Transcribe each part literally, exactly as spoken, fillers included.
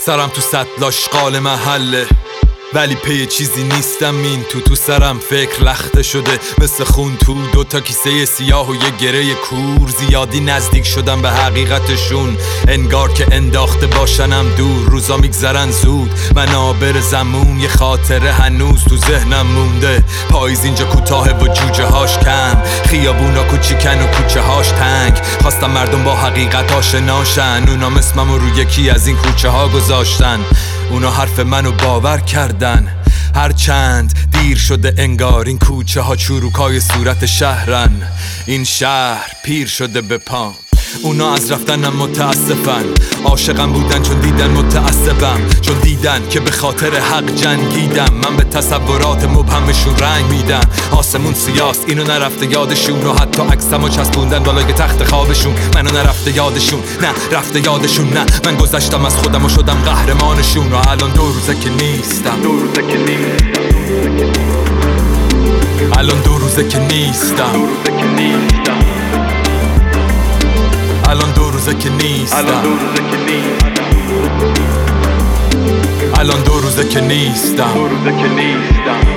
سرم تو سطل آشغال محله، ولی پی چیزی نیستم. این تو تو سرم فکر لخته شده مثل خون تو دوتا کیسه سیاه و یه گره کور. زیادی نزدیک شدم به حقیقتشون، انگار که انداخته باشنم دور. روزا میگذرن زود، منابر زمون، یه خاطره هنوز تو ذهنم مونده. پاییز اینجا کوتاه و جوجه هاش کم، خیابونا کوچیکن و کوچه هاش تنگ. خواستم مردم با حقیقت آشناشن، اونا اسمم رو یکی از این کوچه ها گذاشتن. اونا حرف منو باور کردن، هرچند دیر شده انگار. این کوچه ها چروکای صورت شهرن، این شهر پیر شده به پام. اونا از رفتنم متاسفن، عاشقم بودن چون دیدن متعصبم، چون دیدن که به خاطر حق جنگیدم. من به تصورات مبهمشون رنگ میدم. آسمون سیاست، اینو نرفته یادشون، و حتی عکسمو چسبوندن بالای تخت خوابشون. منو نرفته یادشون، نه رفته یادشون، نه من گذشتم از خودم و شدم قهرمانشون. و الان دو روزه که نیستم، دو روزه که نیستم، الان دو روزه که نیستم، دو روزه که نیستم، الان دو روزه که نیستم، الان دو روزه که نیستم، دو روزه که نیستم.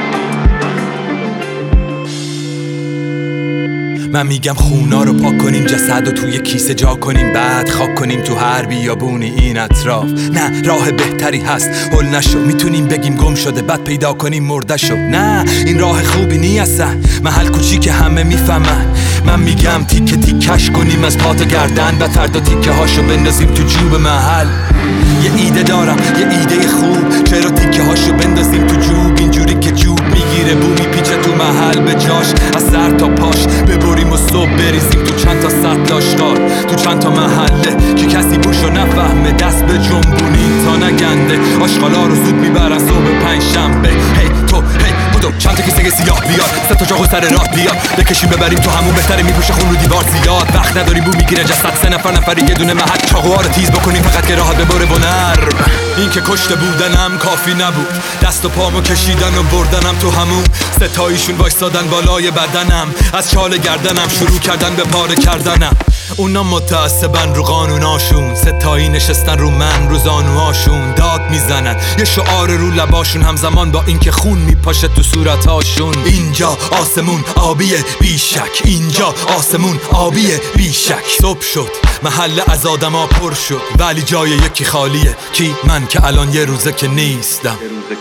من میگم خونا رو پاک کنیم، جسد رو توی کیسه جا کنیم، بعد خاک کنیم تو هر بیابونی این اطراف. نه راه بهتری هست، هل نشو. میتونیم بگیم گم شده بعد پیدا کنیم مرده شو. نه این راه خوبی نیستن، محل کوچیک همه میفهمن. من میگم تیکه تیکش کنیم از پا تا گردن، و فردا تیکه هاشو بندازیم تو جوب محل. یه ایده دارم، یه ایده خوب، چرا تیکه هاشو بندازیم تو جوب؟ اینجوری که جوب میگیره بو میپیچه تو محل به جاش، از سر تا پاش ببریم و صبح بریزیم تو چند تا سطل آشغال، تو چند تا محله که کسی بوشو نفهمه. دست به جنبونیم تا نگنده، آشغالا رو زود میبرن صبح پنج شنبه. هی تو هی بودو چند تا کیسه سیاه بیار، سه تا چاقو سر راه بیار، بکشیم ببریم تو همون. بهتره میپوشه خون رو دیوار زیاد، وقت نداریم بو میگیره جسد. سه نفر نفری یه دونه محل، چاقوها رو تیز بکنیم فقط که راحت ببره و نرم. این که کشته بودنم کافی نبود، دست و پامو کشیدن و بردنم تو همون. ستاییشون وایسادن بالای بدنم، از چال گردنم شروع کردن به پاره کردنم. اونا متعصبن رو قانوناشون، ستایی نشستن رو من رو زانوهاشون. داد میزنن یه شعار رو لباشون، همزمان با اینکه خون میپاشه تو صورتاشون. اینجا آسمون آبیه بیشک، اینجا آسمون آبیه بیشک. صبح شد محل از آدما پر شد، ولی جای یکی خالیه. کی؟ من که الان یه روزه که نیستم.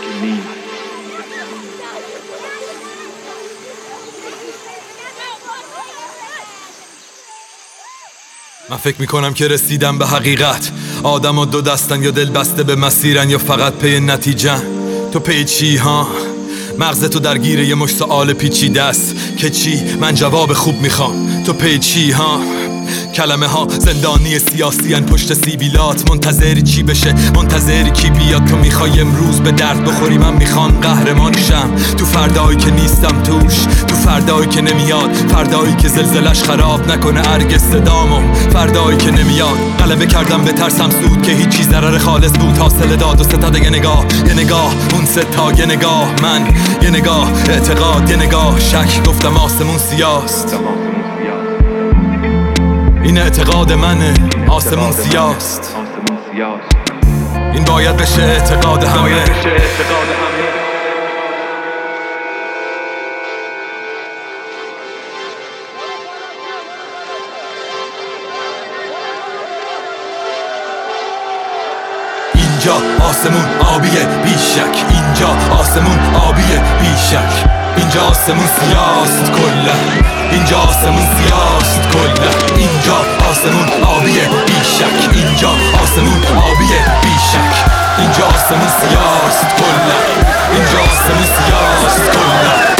من فکر میکنم که رسیدم به حقیقت. آدم ها دو دستن، یا دل بسته به مسیرن یا فقط پی نتیجه. تو پی چی ها؟ مغزتو درگیر یه مشت سوال پیچیده است که چی؟ من جواب خوب میخوام. تو پی چی ها؟ کلمه ها زندانی سیاسی ان پشت سیبیلات. منتظری چی بشه؟ منتظری کی بیاد؟ تو میخوای امروز به درد بخوری، من میخوام قهرمان شم تو فردایی که نیستم توش، تو فردایی که نمیاد، فردایی که زلزلش خراب نکنه ارگ صدامو، فردایی که نمیاد. غلبه کردم به ترسم سود که هیچی ضرر خالص بود. حاصل داد و ستاد یه نگاه، یه نگاه اون ستا، یه نگاه من، یه نگاه اعتقاد، یه نگاه شک. گفتم آسمون سیاست، این اعتقاد منه. آسمون سیاست، این باید بشه اعتقاد همه. اینجا آسمون آبیه بیشک، اینجا آسمون آبیه بیشک. اینجا آسمون سیاست کلا، اینجا آسمون سیاست کلا. اینجا آسمون آبیه بیشک، اینجا آسمون آبیه بیشک. اینجا آسمون سیاست کلا، اینجا آسمون سیاست کلا.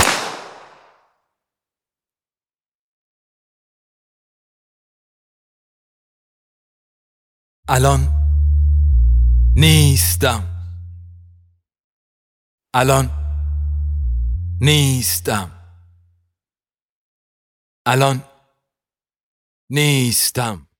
الان نیستم، الان نیستم، الان نیستم.